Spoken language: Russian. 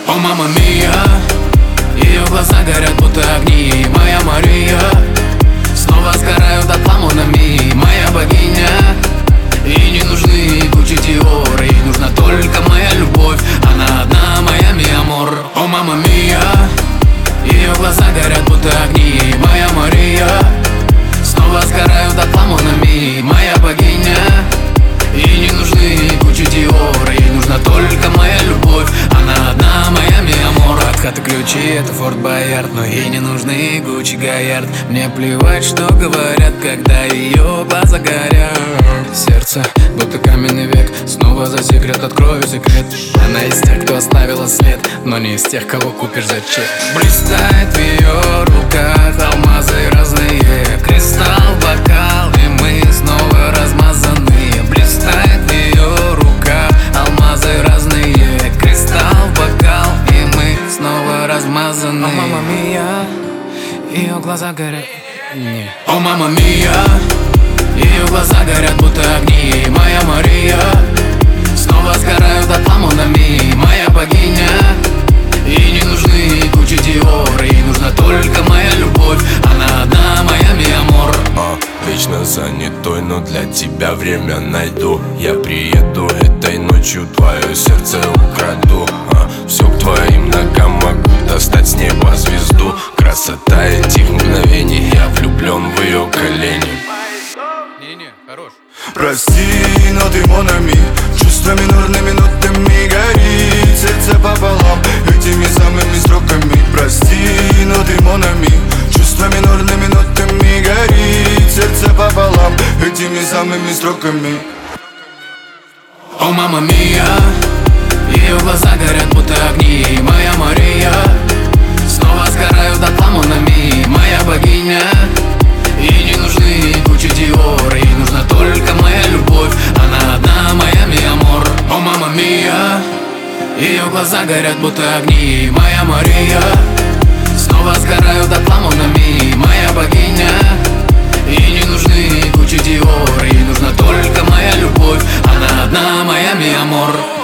О, мама мия, ее глаза горят, будто огни. Моя Мария, снова сгорают дотла Монами. Моя богиня, ей не нужны Гуччи, Диор. Ей нужна только моя любовь, она одна, моя ми амор. О, мама мия, ее глаза горят, будто огни. Моя Мария, снова сгорают дотла Монами. Моя богиня, ей не нужны Гуччи, Диор. Ей нужна только моя любовь, она одна, моя ми амор. От хаты ключи, это Форт Боярд, но ей не нужны Гуччи, Гоярд. Мне плевать, что говорят, когда ее глаза горят. Сердце, будто каменный век, снова за секрет открою секрет. Она из тех, кто оставила след, но не из тех, кого купишь за чек. Блистает в ее руках алмазы разные, кристалл, бокал, и мы снова размазаны. Блистает в ее руках алмазы разные, кристалл, бокал, и мы снова размазаны. О, мама мия, ее глаза горят. О, мама мия, ее глаза горят, будто огни. Моя Мария, снова сгорают дотла Монами. Моя богиня, ей не нужны Гуччи, Диор. Ей нужна только моя любовь, она одна, моя ми амор. Вечно занятой, но для тебя время найду. Я приеду этой ночью, твое сердце украду. Все к твоим ногам, могу достать с неба звезду. Красота этих мгновений, я влюблен в ее колени. Прости, но ты Монами, чувства минорными нотами горит сердце пополам этими самыми строками. Прости, но ты Монами, чувства минорными нотами горит сердце пополам этими самыми строками. О, мама мия, ее глаза горят, будто огни. Моя Мария, снова сгорают дотла Монами. Моя богиня, ей не нужны Гуччи, Диор. Ей нужна только моя любовь, она одна, моя ми амор. О, мама мия, ее глаза горят, будто огни. Моя Мария, снова сгорают дотла Монами. Моя богиня, ей не нужны Гуччи, Диор. Ей нужна только моя любовь, она одна, моя ми амор.